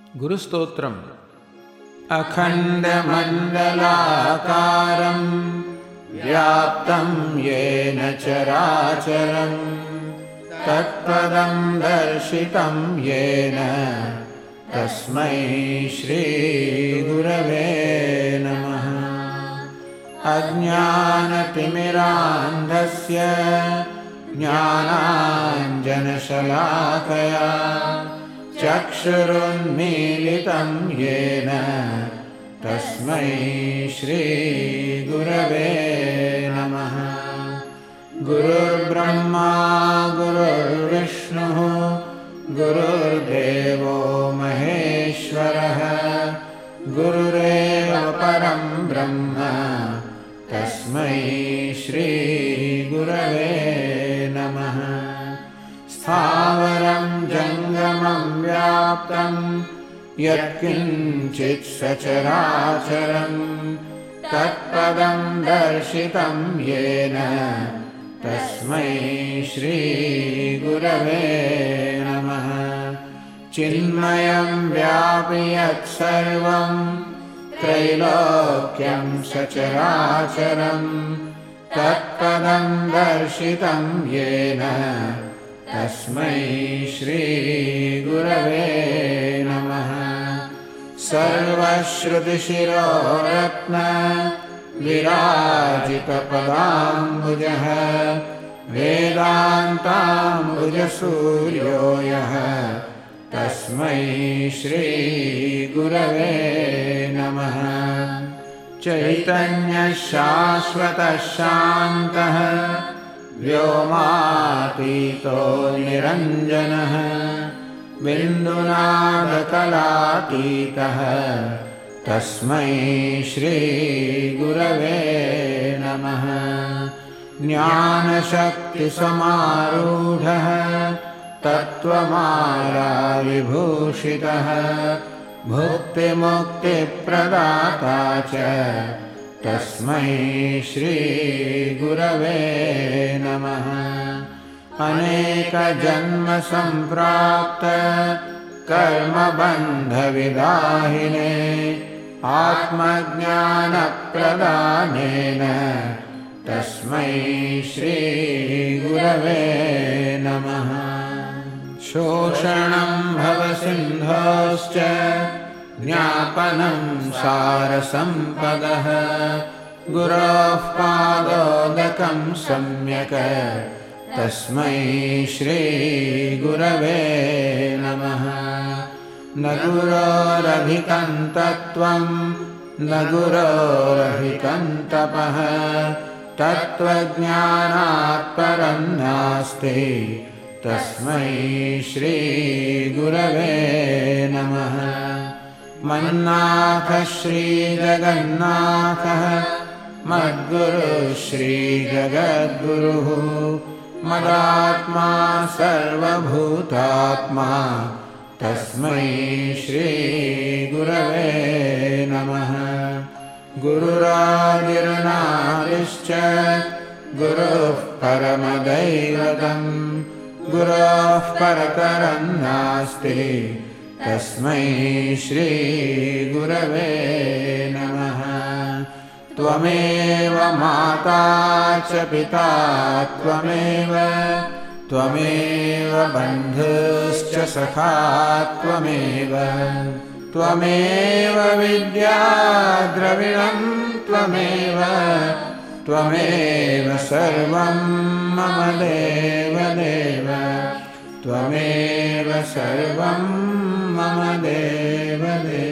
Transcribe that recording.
गुरुस्तोत्रम्। अखण्डमण्डलाकारं व्याप्तं येन चराचरं तत्पदं दर्शितं येन तस्मै श्रीगुरवे नमः। अज्ञानतिमिरान्धस्य ज्ञानाञ्जनशलाकया चक्षुरुन्मीलितं येन तस्मै श्रीगुरवे नमः। गुरुर्ब्रह्मा गुरुर्विष्णुः गुरुर्देवो महेश्वरः गुरुरेव परं ब्रह्म तस्मै श्रीगुरवे नमः। स्थावरं जङ्गमं व्याप्तं यत्किञ्चित् सचराचरं तत्पदं दर्शितं येन तस्मै श्रीगुरवे नमः। चिन्मयं व्यापि यत्सर्वं त्रैलोक्यं सचराचरं तत्पदं दर्शितं येन तस्मै श्रीगुरवे नमः। सर्वश्रुतिशिरोरत्न विराजितपदाम्बुजः वेदान्ताम्बुजसूर्यो यः तस्मै श्रीगुरवे नमः। चैतन्यशाश्वतः शान्तः व्योमातीतो निरञ्जनः बिन्दुनादकलातीतः तस्मै श्रीगुरवे नमः। ज्ञानशक्तिसमारूढः तत्त्वमालाविभूषितः भुक्तिमुक्तिप्रदाता च तस्मै श्रीगुरवे नमः। अनेकजन्मसम्प्राप्त कर्मबन्धविदाहिने आत्मज्ञानप्रदानेन तस्मै श्रीगुरवे नमः। शोषणं भवसिन्धोश्च ज्ञापनं सारसम्पदः गुरोः पादोदकं सम्यक् तस्मै श्रीगुरवे नमः। न गुरोरधिकं तत्त्वं न गुरोरधिकं तपः तत्त्वज्ञानात् परं नास्ति तस्मै श्रीगुरवे नमः। मन्नाथः श्रीजगन्नाथः मद्गुरुः श्रीजगद्गुरुः मदात्मा सर्वभूतात्मा तस्मै श्रीगुरवे नमः। गुरुरादिरनादिश्च गुरुः परमदैवतं गुरोः परतरं नास्ति तस्मै श्रीगुरवे नमः। त्वमेव माता च पिता त्वमेव बन्धुश्च सखा त्वमेव विद्या द्रविणं त्वमेव सर्वं मम देवदेव त्वमेव सर्वं मम देवदेव।